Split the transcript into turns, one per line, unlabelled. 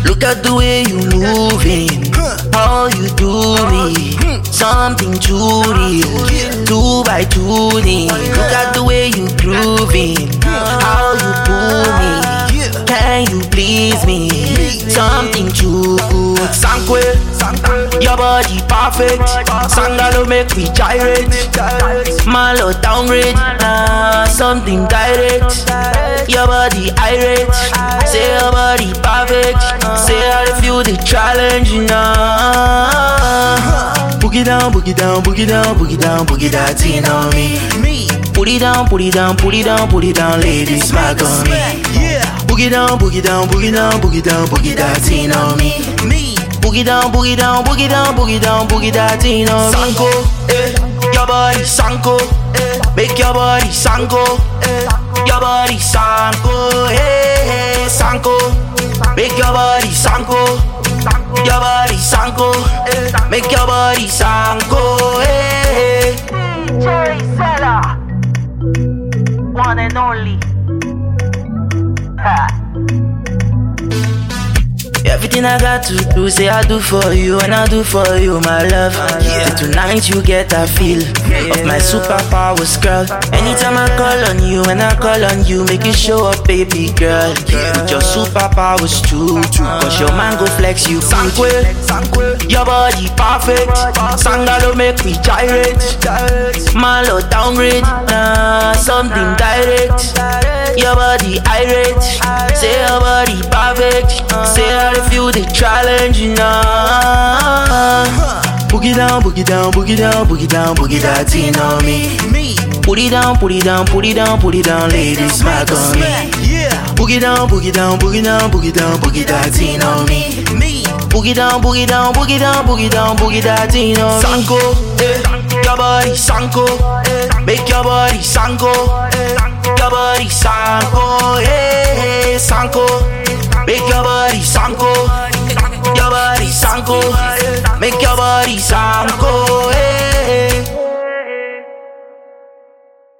Look at the way you moving, how you do me, something too real, 2 by 2 knee. Look at the way you grooving, how you pull me. Can you please me? Something too good. Sankwe, your body perfect. Sangalo make we gyrate. Malo downgrade, something direct. Your body irate. Say your body perfect. Say I feel the challenge now. Boogie down, boogie down, boogie down, boogie down, boogie that thing on me. Put it down, put it down, put it down, put it down, ladies, smack on me. Boogie down, boogie down, boogie down, boogie down, boogie that thing on me. Boogie down, boogie down, boogie down, boogie down, boogie that thing on me. Sanko, your body sanko, make your body sanko, your body sanko, hey, sanko, make your body sanko, your body sanko, make your body sanko, hey.
Cherry Seller, one and only. Ha.
Everything I got to do, say I do for you, and I do for you, my love. Tonight you get a feel of my superpowers, girl. Anytime I call on you, and I call on you, make it show up, baby girl. With your superpowers too, cause your man go flex you. Sankwe, your body perfect. Sangalo make me gyrate. Malo downgrade, something direct. Your body irate. Say your body perfect. Say I feel the challenge now. Boogie down, boogie down, boogie down, boogie down, boogie that thing on me. Put it down, put it down, put it down, put it down, ladies, smack on me. Boogie down, boogie down, boogie down, boogie down, boogie that thing on me. Boogie down, boogie down, boogie down, boogie down, boogie that thing on me. Sanko, your body sanko, make your body sanko, your body sanko, hey, sanko, make your body sanko.